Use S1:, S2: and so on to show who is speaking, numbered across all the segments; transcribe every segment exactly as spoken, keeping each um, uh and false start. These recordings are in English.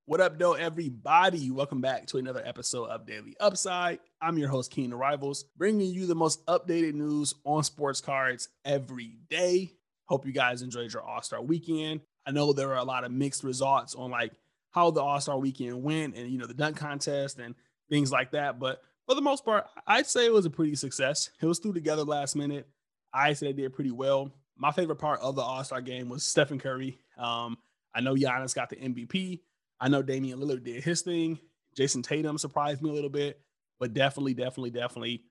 S1: What up, though, everybody? Welcome back to another episode of Daily Upside. I'm your host, Keenan Rivals, bringing you the most updated news on sports cards every day. Hope you guys enjoyed your All-Star weekend. I know there were a lot of mixed results on like how the All-Star weekend went and, you know, the dunk contest and things like that. But for the most part, I'd say it was a pretty success. It was threw together last minute. I said they did pretty well. My favorite part of the All-Star game was Stephen Curry. Um, I know Giannis got the M V P. I know Damian Lillard did his thing. Jason Tatum surprised me a little bit, but definitely, definitely, definitely,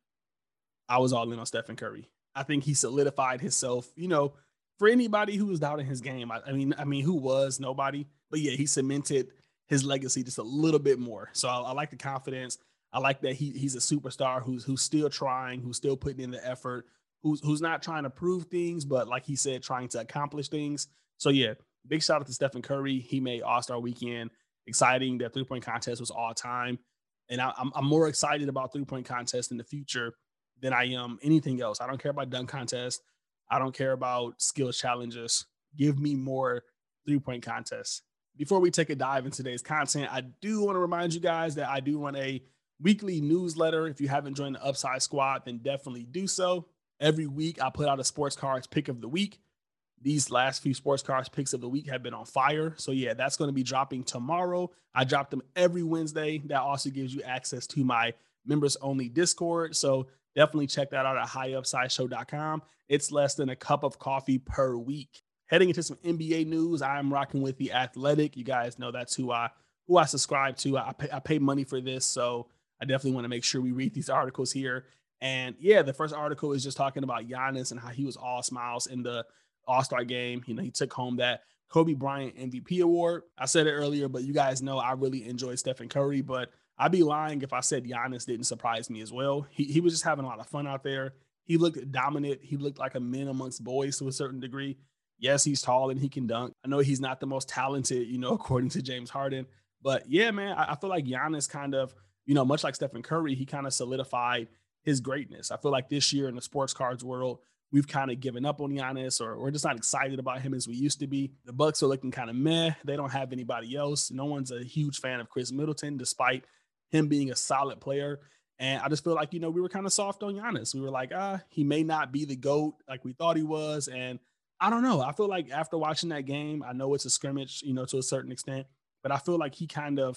S1: I was all in on Stephen Curry. I think he solidified himself. You know, for anybody who was doubting his game, I, I mean, I mean, who was nobody, but yeah, he cemented his legacy just a little bit more. So I, I like the confidence. I like that he he's a superstar who's who's still trying, who's still putting in the effort, who's who's not trying to prove things, but like he said, trying to accomplish things. So yeah, big shout out to Stephen Curry. He made All Star Weekend exciting. That three point contest was all time, and I, I'm I'm more excited about three point contest in the future than I am anything else. I don't care about dunk contests. I don't care about skills challenges. Give me more three point contests. Before we take a dive in today's content, I do want to remind you guys that I do run a weekly newsletter. If you haven't joined the Upside Squad, then definitely do so. Every week, I put out a sports cards pick of the week. These last few sports cards picks of the week have been on fire. So yeah, that's going to be dropping tomorrow. I drop them every Wednesday. That also gives you access to my members only Discord. So definitely check that out at high upside show dot com. It's less than a cup of coffee per week. Heading into some N B A news, I'm rocking with The Athletic. You guys know that's who I who I subscribe to. I pay, I pay money for this, so I definitely want to make sure we read these articles here. And yeah, the first article is just talking about Giannis and how he was all smiles in the All-Star game. You know, he took home that Kobe Bryant M V P award. I said it earlier, but you guys know I really enjoyed Stephen Curry, but I'd be lying if I said Giannis didn't surprise me as well. He, he was just having a lot of fun out there. He looked dominant. He looked like a man amongst boys to a certain degree. Yes, he's tall and he can dunk. I know he's not the most talented, you know, according to James Harden. But yeah, man, I, I feel like Giannis kind of, you know, much like Stephen Curry, he kind of solidified his greatness. I feel like this year in the sports cards world, we've kind of given up on Giannis, or we're just not excited about him as we used to be. The Bucks are looking kind of meh. They don't have anybody else. No one's a huge fan of Chris Middleton, despite him being a solid player. And I just feel like, you know, we were kind of soft on Giannis. We were like, ah, he may not be the GOAT like we thought he was. And I don't know. I feel like after watching that game, I know it's a scrimmage, you know, to a certain extent, but I feel like he kind of,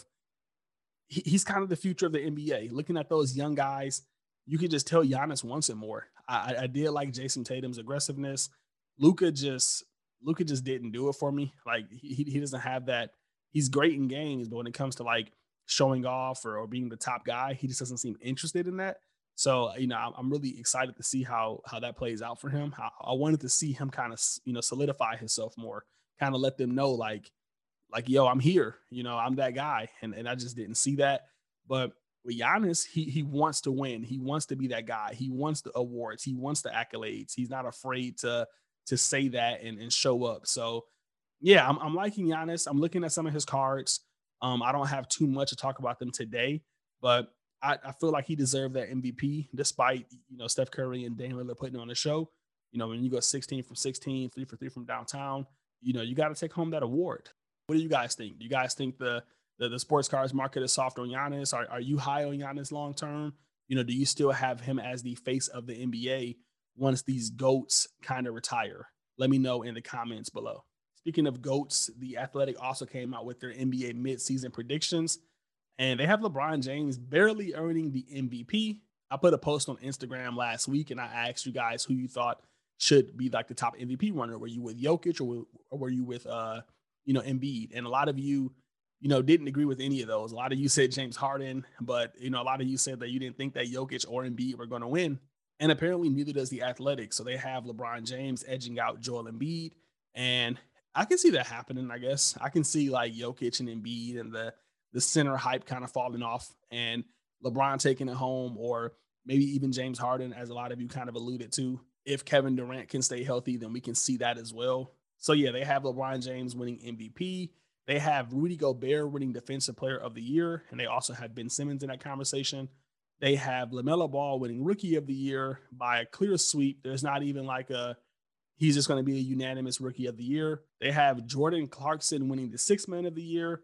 S1: he, he's kind of the future of the N B A. Looking at those young guys, you can just tell Giannis wants it more. I, I did like Jason Tatum's aggressiveness. Luka just Luka just didn't do it for me. Like he he doesn't have that. He's great in games, but when it comes to like showing off or, or being the top guy, he just doesn't seem interested in that. So you know, I'm, I'm really excited to see how how that plays out for him. I, I wanted to see him kind of you know solidify himself more, kind of let them know like like yo, I'm here. You know, I'm that guy, and and I just didn't see that. But with Giannis, he he wants to win. He wants to be that guy. He wants the awards. He wants the accolades. He's not afraid to to say that and, and show up. So yeah, I'm, I'm liking Giannis. I'm looking at some of his cards. Um, I don't have too much to talk about them today, but I, I feel like he deserved that M V P, despite you know Steph Curry and Dame Lillard putting on the show. You know, when you go sixteen from sixteen, three for three from downtown, you know, you got to take home that award. What do you guys think? Do you guys think the the, the sports cards market is soft on Giannis? Are, are you high on Giannis long term? You know, do you still have him as the face of the N B A once these GOATs kind of retire? Let me know in the comments below. Speaking of GOATs, The Athletic also came out with their N B A midseason predictions, and they have LeBron James barely earning the M V P. I put a post on Instagram last week, and I asked you guys who you thought should be like the top M V P runner. Were you with Jokic, or, or were you with, uh, you know, Embiid? And a lot of you, you know, didn't agree with any of those. A lot of you said James Harden, but, you know, a lot of you said that you didn't think that Jokic or Embiid were going to win. And apparently neither does The Athletic. So they have LeBron James edging out Joel Embiid. And I can see that happening, I guess. I can see like Jokic and Embiid and the the center hype kind of falling off and LeBron taking it home, or maybe even James Harden, as a lot of you kind of alluded to. If Kevin Durant can stay healthy, then we can see that as well. So yeah, they have LeBron James winning M V P. They have Rudy Gobert winning Defensive Player of the Year, and they also have Ben Simmons in that conversation. They have LaMelo Ball winning Rookie of the Year by a clear sweep. There's not even like a he's just going to be a unanimous Rookie of the Year. They have Jordan Clarkson winning the Sixth Man of the Year,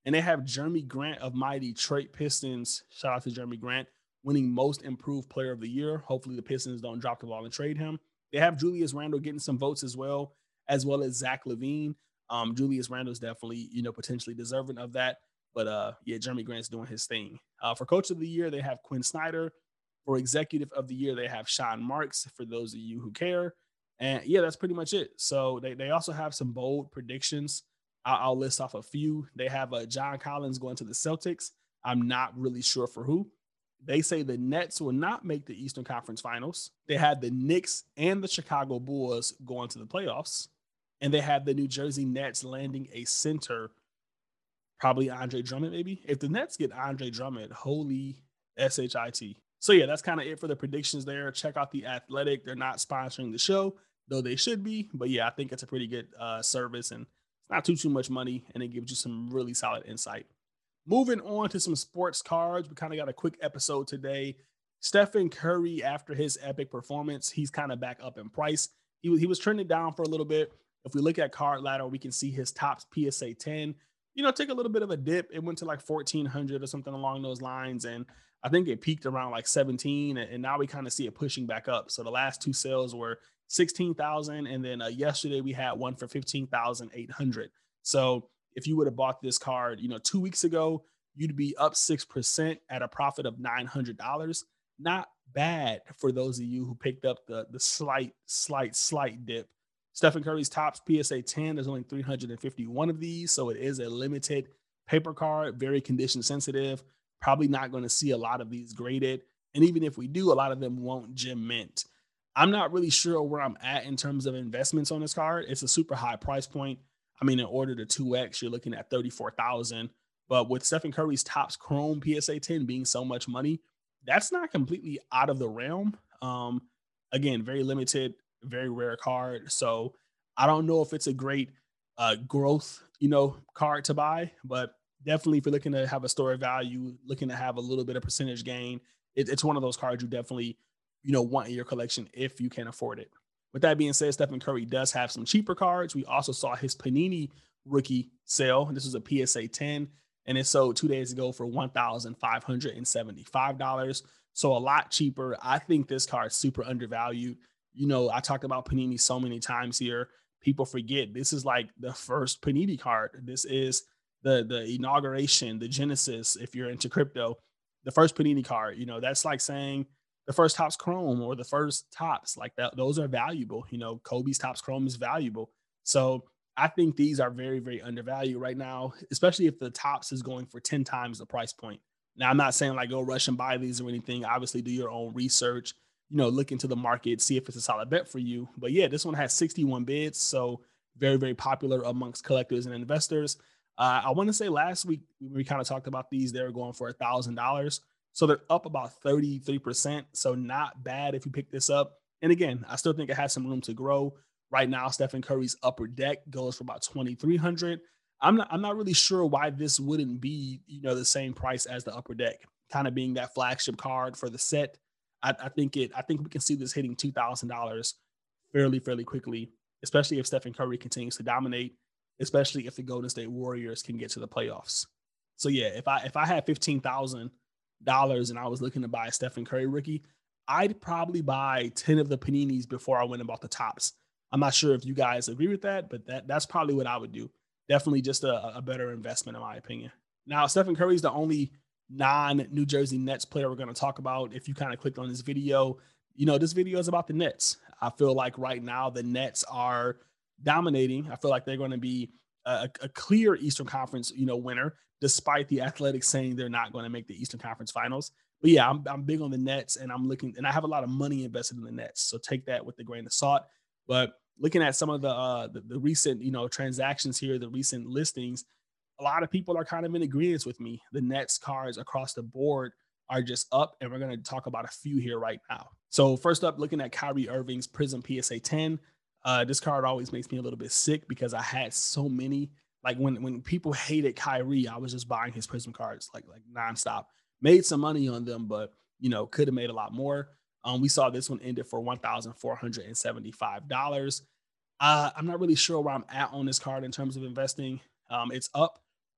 S1: And they have Jeremy Grant of my Detroit Pistons. Shout out to Jeremy Grant, winning most improved player of the year. Hopefully the Pistons don't drop the ball and trade him. They have Julius Randle getting some votes as well, as well as Zach LaVine. Um, Julius Randle is definitely, you know, potentially deserving of that. But uh, yeah, Jeremy Grant's doing his thing. Uh, for coach of the year, they have Quinn Snyder. For executive of the year, they have Sean Marks, for those of you who care. And yeah, that's pretty much it. So they, they also have some bold predictions. I'll, I'll list off a few. They have uh, John Collins going to the Celtics. I'm not really sure for who. They say the Nets will not make the Eastern Conference Finals. They had the Knicks and the Chicago Bulls going to the playoffs. And they have the New Jersey Nets landing a center, probably Andre Drummond, maybe. If the Nets get Andre Drummond, holy S H I T. So yeah, that's kind of it for the predictions there. Check out The Athletic. They're not sponsoring the show, though they should be. But yeah, I think it's a pretty good uh, service, and it's not too, too much money, and it gives you some really solid insight. Moving on to some sports cards. We kind of got a quick episode today. Stephen Curry, after his epic performance, he's kind of back up in price. He was, he was trending down for a little bit. If we look at Card Ladder, we can see his Topps P S A ten, you know, take a little bit of a dip. It went to like fourteen hundred or something along those lines. And I think it peaked around like seventeen. And now we kind of see it pushing back up. So the last two sales were sixteen thousand. And then uh, yesterday we had one for fifteen thousand eight hundred. So if you would have bought this card, you know, two weeks ago, you'd be up six percent at a profit of nine hundred dollars. Not bad for those of you who picked up the, the slight, slight, slight dip. Stephen Curry's Topps P S A ten, there's only three hundred fifty-one of these, so it is a limited paper card, very condition sensitive. Probably not going to see a lot of these graded. And even if we do, a lot of them won't gem mint. I'm not really sure where I'm at in terms of investments on this card. It's a super high price point. I mean, in order to two X, you're looking at thirty-four thousand dollars. But with Stephen Curry's Topps Chrome P S A ten being so much money, that's not completely out of the realm. Um, again, very limited, very rare card. So I don't know if it's a great uh, growth, you know, card to buy, but definitely if you're looking to have a store of value, looking to have a little bit of percentage gain, it, it's one of those cards you definitely, you know, want in your collection if you can afford it. With that being said, Stephen Curry does have some cheaper cards. We also saw his Panini rookie sale. This was a P S A ten, and it sold two days ago for one thousand five hundred seventy-five dollars. So a lot cheaper. I think this card is super undervalued. You know, I talked about Panini so many times here. People forget this is like the first Panini card. This is the, the inauguration, the genesis, if you're into crypto, the first Panini card. You know, that's like saying the first Topps Chrome or the first Topps, like that. Those are valuable. You know, Kobe's Topps Chrome is valuable. So I think these are very, very undervalued right now, especially if the Topps is going for ten times the price point. Now, I'm not saying like go rush and buy these or anything. Obviously, do your own research, you know, look into the market, see if it's a solid bet for you. But yeah, this one has sixty-one bids. So very, very popular amongst collectors and investors. Uh, I want to say last week, we kind of talked about these. They were going for a thousand dollars. So they're up about thirty-three percent. So not bad if you pick this up. And again, I still think it has some room to grow. Right now, Stephen Curry's Upper Deck goes for about twenty-three hundred dollars. I'm not, I'm not really sure why this wouldn't be, you know, the same price as the Upper Deck, kind of being that flagship card for the set. I, I think it, I think we can see this hitting two thousand dollars fairly, fairly quickly, especially if Stephen Curry continues to dominate, especially if the Golden State Warriors can get to the playoffs. So yeah, if I, if I had fifteen thousand dollars and I was looking to buy a Stephen Curry rookie, I'd probably buy ten of the Paninis before I went and bought the Topps. I'm not sure if you guys agree with that, but that that's probably what I would do. Definitely just a, a better investment, in my opinion. Now, Stephen Curry is the only non-New Jersey Nets player we're going to talk about. If you kind of clicked on this video, you know, this video is about the Nets. I feel like right now the Nets are dominating. I feel like they're going to be a, a clear Eastern Conference, you know, winner, despite the Athletics saying they're not going to make the Eastern Conference Finals. But yeah, I'm, I'm big on the Nets, and I'm looking, and I have a lot of money invested in the Nets. So take that with a grain of salt. But looking at some of the, uh, the the recent, you know, transactions here, the recent listings, a lot of people are kind of in agreement with me. The Nets cards across the board are just up, and we're going to talk about a few here right now. So first up, looking at Kyrie Irving's Prism P S A ten. Uh, this card always makes me a little bit sick because I had so many. Like when when people hated Kyrie, I was just buying his Prism cards like like nonstop. Made some money on them, but you know, could have made a lot more. Um, we saw this one ended for one thousand four hundred seventy-five dollars. Uh, I'm not really sure where I'm at on this card in terms of investing. Um, it's up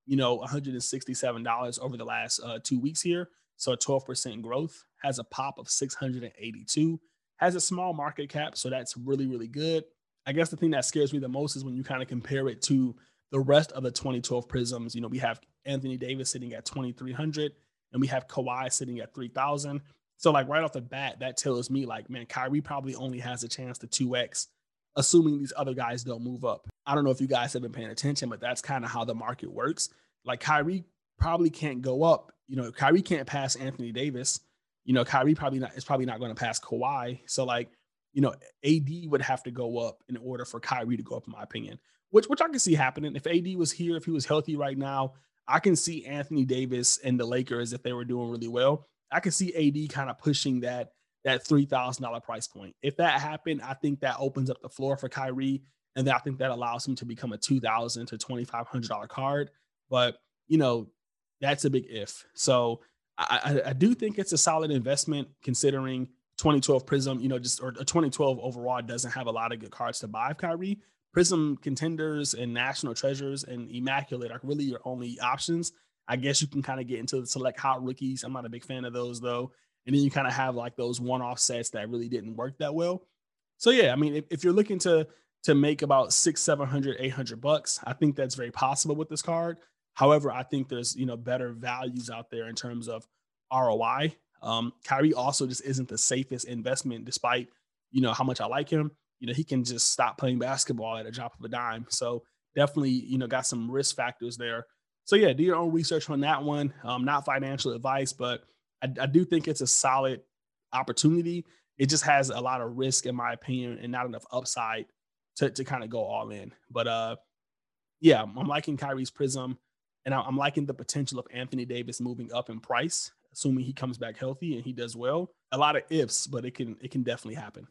S1: you know, one hundred sixty-seven dollars over the last uh, two weeks here. So twelve percent growth, has a pop of six hundred eighty-two, has a small market cap. So that's really, really good. I guess the thing that scares me the most is when you kind of compare it to the rest of the twenty twelve Prisms. You know, we have Anthony Davis sitting at twenty-three hundred and we have Kawhi sitting at three thousand. So like right off the bat, that tells me like, man, Kyrie probably only has a chance to two X, assuming these other guys don't move up. I don't know if you guys have been paying attention, but that's kind of how the market works. Like Kyrie probably can't go up. You know, Kyrie can't pass Anthony Davis. You know, Kyrie probably not is probably not going to pass Kawhi. So like, you know, A D would have to go up in order for Kyrie to go up, in my opinion, which which I can see happening. If A D was here, if he was healthy right now, I can see Anthony Davis and the Lakers, if they were doing really well, I can see A D kind of pushing that that three thousand dollars price point. If that happened, I think that opens up the floor for Kyrie, and I think that allows him to become a two thousand dollars to twenty-five hundred dollars card. But, you know, that's a big if. So I, I, I do think it's a solid investment considering twenty twelve Prism, you know, just or twenty twelve overall doesn't have a lot of good cards to buy of Kyrie. Prism Contenders and National Treasures and Immaculate are really your only options. I guess you can kind of get into the select hot rookies. I'm not a big fan of those though. And then you kind of have like those one-off sets that really didn't work that well. So yeah, I mean, if, if you're looking to to make about six, seven hundred, eight hundred bucks, I think that's very possible with this card. However, I think there's, you know, better values out there in terms of R O I. Um, Kyrie also just isn't the safest investment, despite, you know, how much I like him. You know, he can just stop playing basketball at a drop of a dime. So definitely, you know, got some risk factors there. So yeah, do your own research on that one. Um, not financial advice, but I, I do think it's a solid opportunity. It just has a lot of risk, in my opinion, and not enough upside to, to kind of go all in. But uh, yeah, I'm liking Kyrie's Prism, and I'm liking the potential of Anthony Davis moving up in price, assuming he comes back healthy and he does well. A lot of ifs, but it can it can definitely happen.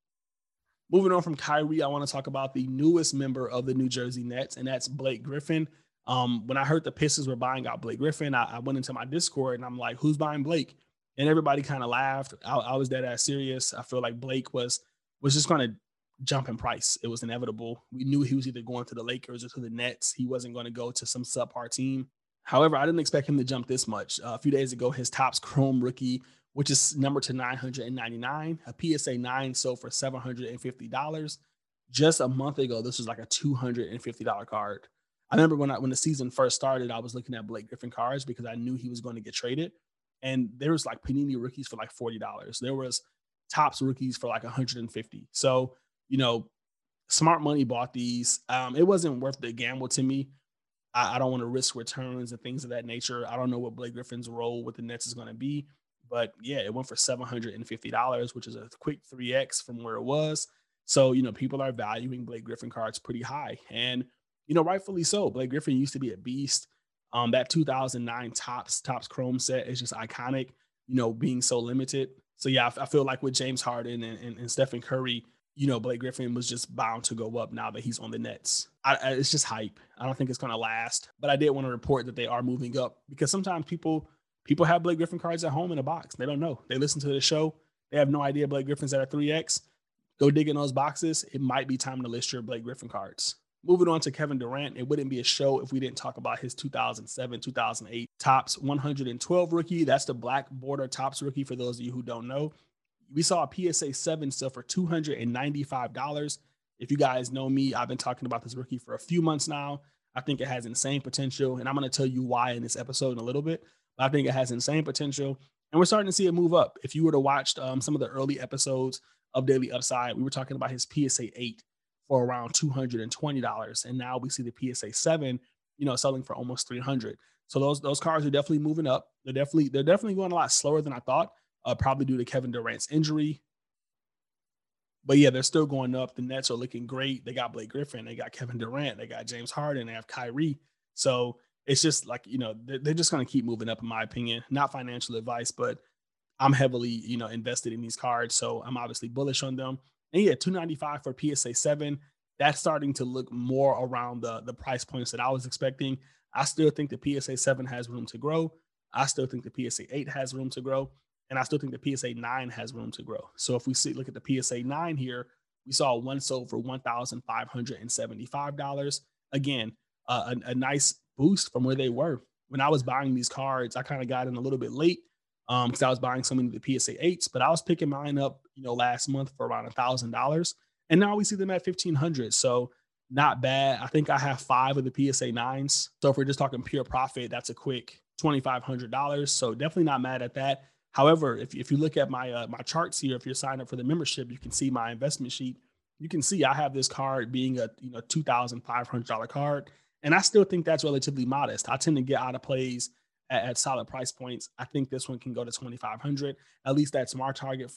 S1: Moving on from Kyrie, I want to talk about the newest member of the New Jersey Nets, and that's Blake Griffin. Um, when I heard the Pistons were buying out Blake Griffin, I, I went into my Discord and I'm like, who's buying Blake? And everybody kind of laughed. I, I was dead ass serious. I feel like Blake was was just going to jump in price. It was inevitable. We knew he was either going to the Lakers or to the Nets. He wasn't going to go to some subpar team. However, I didn't expect him to jump this much. Uh, a few days ago, his Topps Chrome rookie, which is numbered to nine hundred ninety-nine, a P S A nine sold for seven hundred fifty dollars. Just a month ago, this was like a two hundred fifty dollars card. I remember when I, when the season first started, I was looking at Blake Griffin cards because I knew he was going to get traded. And there was like Panini rookies for like forty dollars. There was Topps rookies for like one hundred fifty dollars. So, you know, smart money bought these. Um, it wasn't worth the gamble to me. I, I don't want to risk returns and things of that nature. I don't know what Blake Griffin's role with the Nets is going to be. But yeah, it went for seven hundred fifty dollars, which is a quick three X from where it was. So, you know, people are valuing Blake Griffin cards pretty high. And, you know, rightfully so. Blake Griffin used to be a beast. Um, that two thousand nine Topps Topps Chrome set is just iconic, you know, being so limited. So, yeah, I, I feel like with James Harden and, and, and Stephen Curry, you know, Blake Griffin was just bound to go up now that he's on the Nets. I, I, it's just hype. I don't think it's going to last. But I did want to report that they are moving up because sometimes people – People have Blake Griffin cards at home in a box. They don't know. They listen to the show. They have no idea Blake Griffin's at a three X. Go dig in those boxes. It might be time to list your Blake Griffin cards. Moving on to Kevin Durant, it wouldn't be a show if we didn't talk about his two thousand seven, two thousand eight Topps one hundred twelve rookie. That's the black border Topps rookie for those of you who don't know. We saw a P S A seven sell for two hundred ninety-five dollars. If you guys know me, I've been talking about this rookie for a few months now. I think it has insane potential, and I'm going to tell you why in this episode in a little bit. I think it has insane potential, and we're starting to see it move up. If you were to watch um, some of the early episodes of Daily Upside, we were talking about his P S A eight for around two hundred twenty dollars, and now we see the P S A seven, you know, selling for almost three hundred dollars. So those those cars are definitely moving up. They're definitely they're definitely going a lot slower than I thought, uh, probably due to Kevin Durant's injury. But yeah, they're still going up. The Nets are looking great. They got Blake Griffin, they got Kevin Durant, they got James Harden, they have Kyrie. So it's just like, you know, they're just going to keep moving up, in my opinion. Not financial advice, but I'm heavily, you know, invested in these cards. So I'm obviously bullish on them. And yeah, two ninety-five for P S A seven. That's starting to look more around the, the price points that I was expecting. I still think the P S A seven has room to grow. I still think the P S A eight has room to grow. And I still think the P S A nine has room to grow. So if we see, look at the P S A nine here, we saw one sold for one thousand five hundred seventy-five dollars. Again, uh, a, a nice boost from where they were. When I was buying these cards, I kind of got in a little bit late um because I was buying so many of the P S A eights, but I was picking mine up, you know, last month for around a thousand dollars, and now we see them at fifteen hundred. So not bad. I think I have five of the P S A nines. So if we're just talking pure profit, that's a quick twenty-five hundred dollars. So definitely not mad at that. However, if, if you look at my uh, my charts here, if you're signed up for the membership, you can see my investment sheet. You can see I have this card being a you know two thousand five hundred dollars card, and I still think that's relatively modest. I tend to get out of plays at, at solid price points. I think this one can go to twenty-five hundred. At least that's my target.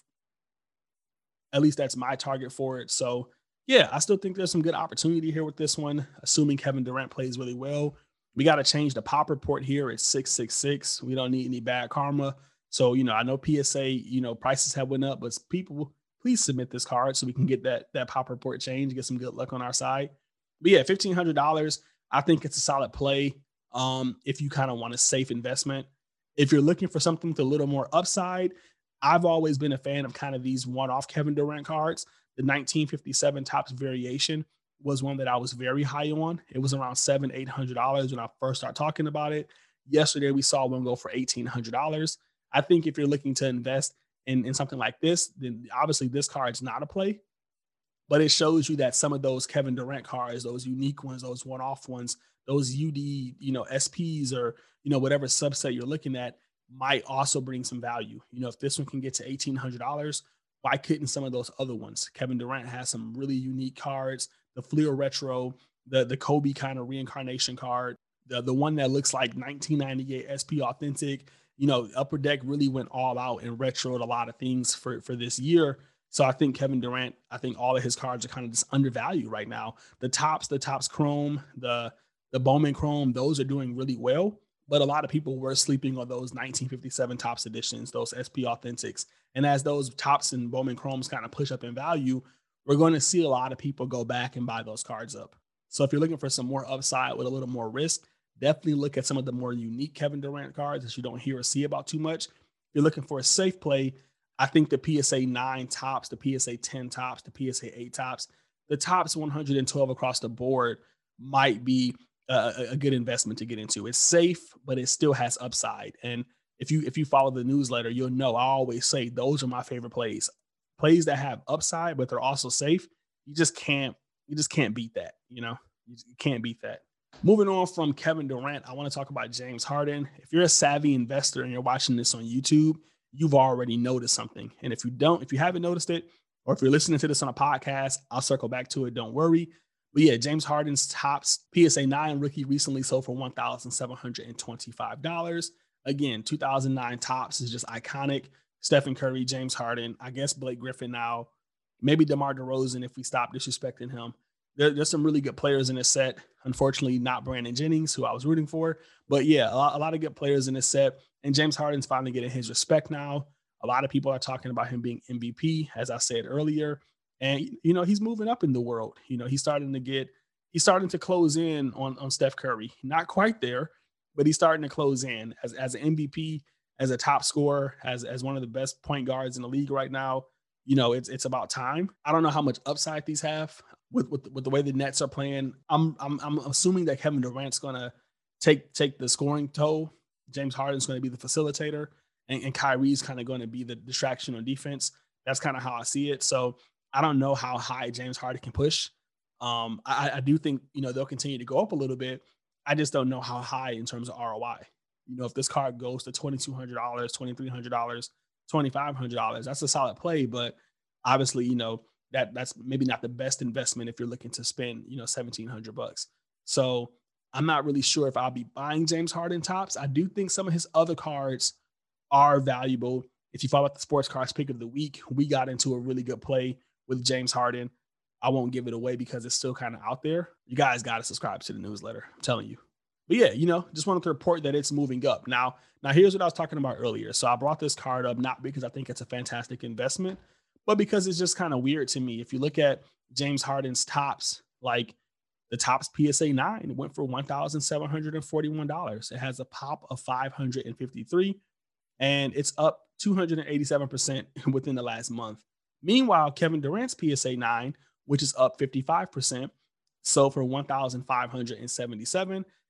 S1: At least that's my target for it. So yeah, I still think there's some good opportunity here with this one, assuming Kevin Durant plays really well. We got to change the pop report here at six six six. We don't need any bad karma. So, you know, I know P S A, you know, prices have went up, but people, please submit this card so we can get that, that pop report change, get some good luck on our side. But yeah, fifteen hundred dollars, I think it's a solid play um, if you kind of want a safe investment. If you're looking for something with a little more upside, I've always been a fan of kind of these one-off Kevin Durant cards. The nineteen fifty-seven Topps variation was one that I was very high on. It was around seven, eight hundred dollars when I first started talking about it. Yesterday, we saw one go for eighteen hundred dollars. I think if you're looking to invest in, in something like this, then obviously this card's not a play. But it shows you that some of those Kevin Durant cards, those unique ones, those one-off ones, those U D, you know, S Ps or you know whatever subset you're looking at, might also bring some value. You know, if this one can get to eighteen hundred dollars. Why couldn't some of those other ones? Kevin Durant has some really unique cards. The Fleer Retro, the, the Kobe kind of reincarnation card, the, the one that looks like nineteen ninety-eight S P Authentic. You know, Upper Deck really went all out and retroed a lot of things for, for this year. So I think Kevin Durant, I think all of his cards are kind of just undervalued right now. The Topps, the Topps Chrome, the, the Bowman Chrome, those are doing really well. But a lot of people were sleeping on those nineteen fifty-seven Topps editions, those S P Authentics. And as those Topps and Bowman Chromes kind of push up in value, we're going to see a lot of people go back and buy those cards up. So if you're looking for some more upside with a little more risk, definitely look at some of the more unique Kevin Durant cards that you don't hear or see about too much. If you're looking for a safe play, I think the P S A nine Topps, the P S A ten Topps, the P S A eight Topps, the Topps one hundred twelve across the board might be a, a good investment to get into. It's safe, but it still has upside. And if you if you follow the newsletter, you'll know I always say those are my favorite plays. Plays that have upside, but they're also safe. You just can't you just can't beat that. You know, you can't beat that. Moving on from Kevin Durant, I want to talk about James Harden. If you're a savvy investor and you're watching this on YouTube, you've already noticed something. And if you don't, if you haven't noticed it, or if you're listening to this on a podcast, I'll circle back to it. Don't worry. But yeah, James Harden's Topps P S A nine rookie recently sold for one thousand seven hundred twenty-five dollars. Again, two thousand nine Topps is just iconic. Stephen Curry, James Harden, I guess Blake Griffin now, maybe DeMar DeRozan if we stop disrespecting him. There, there's some really good players in this set. Unfortunately, not Brandon Jennings, who I was rooting for. But yeah, a lot, a lot of good players in this set. And James Harden's finally getting his respect now. A lot of people are talking about him being M V P, as I said earlier. And, you know, he's moving up in the world. You know, he's starting to get, he's starting to close in on, on Steph Curry. Not quite there, but he's starting to close in as, as an M V P, as a top scorer, as, as one of the best point guards in the league right now. You know, it's it's about time. I don't know how much upside these have with with, with the way the Nets are playing. I'm I'm I'm assuming that Kevin Durant's gonna take take the scoring toll. James Harden's going to be the facilitator, and, and Kyrie's kind of going to be the distraction on defense. That's kind of how I see it. So I don't know how high James Harden can push. Um, I, I do think, you know, they'll continue to go up a little bit. I just don't know how high in terms of R O I. You know, if this card goes to twenty-two hundred dollars, twenty-three hundred dollars, twenty-five hundred dollars, that's a solid play. But obviously, you know, that that's maybe not the best investment if you're looking to spend, you know, seventeen hundred bucks. So I'm not really sure if I'll be buying James Harden Topps. I do think some of his other cards are valuable. If you follow the Sports Cards Pick of the Week, we got into a really good play with James Harden. I won't give it away because it's still kind of out there. You guys got to subscribe to the newsletter. I'm telling you. But yeah, you know, just wanted to report that it's moving up. Now, now here's what I was talking about earlier. So I brought this card up not because I think it's a fantastic investment, but because it's just kind of weird to me. If you look at James Harden's Topps, like the Topps P S A nine, it went for one thousand seven hundred forty-one dollars. It has a pop of five hundred fifty-three, and it's up two hundred eighty-seven percent within the last month. Meanwhile, Kevin Durant's P S A nine, which is up fifty-five percent, sold for one thousand five hundred seventy-seven dollars.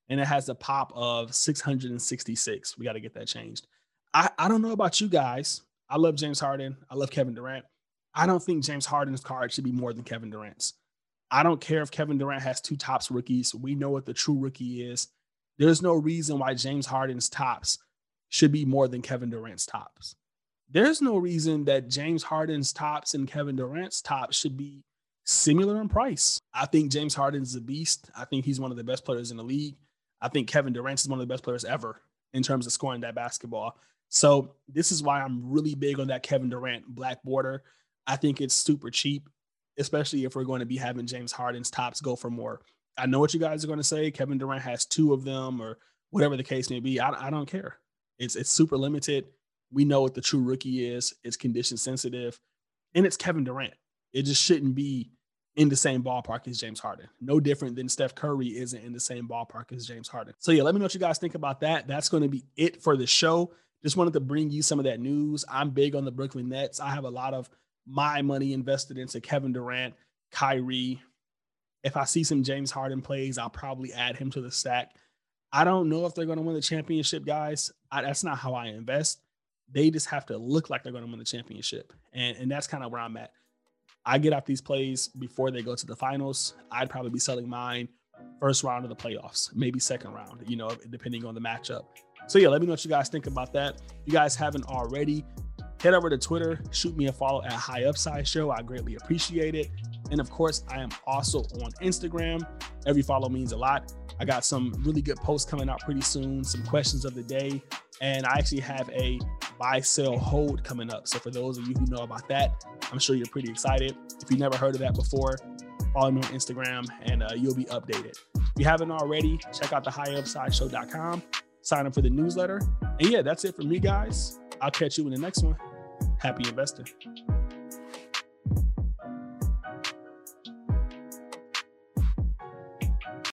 S1: and it has a pop of six hundred sixty-six. We got to get that changed. I, I don't know about you guys. I love James Harden. I love Kevin Durant. I don't think James Harden's card should be more than Kevin Durant's. I don't care if Kevin Durant has two tops rookies. We know what the true rookie is. There's no reason why James Harden's tops should be more than Kevin Durant's tops. There's no reason that James Harden's tops and Kevin Durant's tops should be similar in price. I think James Harden's a beast. I think he's one of the best players in the league. I think Kevin Durant is one of the best players ever in terms of scoring that basketball. So this is why I'm really big on that Kevin Durant black border. I think it's super cheap, especially if we're going to be having James Harden's tops go for more. I know what you guys are going to say. Kevin Durant has two of them or whatever the case may be. I, I don't care. It's it's super limited. We know what the true rookie is. It's condition sensitive, and it's Kevin Durant. It just shouldn't be in the same ballpark as James Harden. No different than Steph Curry isn't in the same ballpark as James Harden. So yeah, let me know what you guys think about that. That's going to be it for the show. Just wanted to bring you some of that news. I'm big on the Brooklyn Nets. I have a lot of my money invested into Kevin Durant, Kyrie. If I see some James Harden plays, I'll probably add him to the stack. I don't know if they're going to win the championship, guys. I, that's not how I invest. They just have to look like they're going to win the championship. And, and that's kind of where I'm at. I get out these plays before they go to the finals. I'd probably be selling mine first round of the playoffs, maybe second round, you know, depending on the matchup. So yeah, let me know what you guys think about that. If you guys haven't already, head over to Twitter, shoot me a follow at High Upside Show. I greatly appreciate it. And of course, I am also on Instagram. Every follow means a lot. I got some really good posts coming out pretty soon, some questions of the day, and I actually have a buy, sell, hold coming up. So for those of you who know about that, I'm sure you're pretty excited. If you've never heard of that before, follow me on Instagram and uh, you'll be updated. If you haven't already, check out the high upside show dot com, sign up for the newsletter. And yeah, that's it for me, guys. I'll catch you in the next one. Happy investing.